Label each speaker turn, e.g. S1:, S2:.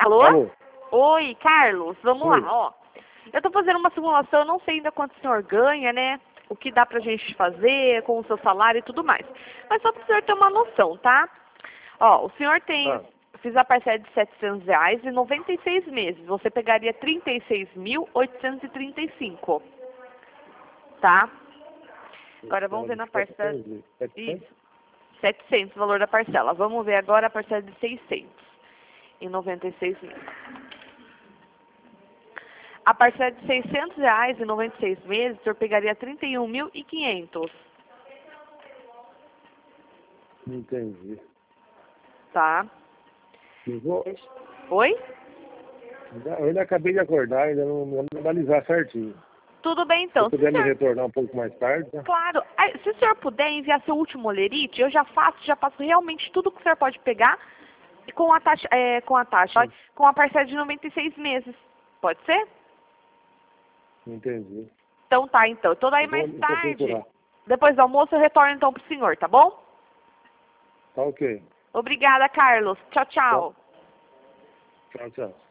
S1: Alô?
S2: Alô?
S1: Oi, Carlos, vamos
S2: Oi.
S1: lá, ó. Eu tô fazendo uma simulação, eu não sei ainda quanto o senhor ganha, né? O que dá pra gente fazer com o seu salário e tudo mais. Mas só pro senhor ter uma noção, tá? Ó, o senhor tem...
S2: Ah.
S1: Fiz a parcela de R$ 700 e 96 meses. Você pegaria 36.835, tá? Agora vamos ver na parcela...
S2: 700?
S1: Isso. 700 o valor da parcela. Vamos ver agora a parcela de 696 meses. A parcela de R$ 600 e 96 meses, o senhor pegaria 31.500.
S2: Entendi.
S1: Tá?
S2: Eu vou...
S1: Oi?
S2: Eu ainda acabei de acordar, ainda não vou analisar certinho.
S1: Tudo bem,
S2: Se
S1: então.
S2: eu puder me retornar um pouco mais tarde, né?
S1: Claro. Aí, se o senhor puder enviar seu último olerite, eu já passo realmente tudo que o senhor pode pegar com a taxa, com a parcela de 96 meses. Pode ser?
S2: Entendi.
S1: Então tá, então. Então daí
S2: Eu vou
S1: mais tarde,
S2: procurar.
S1: depois do almoço, eu retorno então pro senhor, tá bom?
S2: Tá ok.
S1: Obrigada, Carlos. Tchau, tchau.
S2: Tchau, tchau.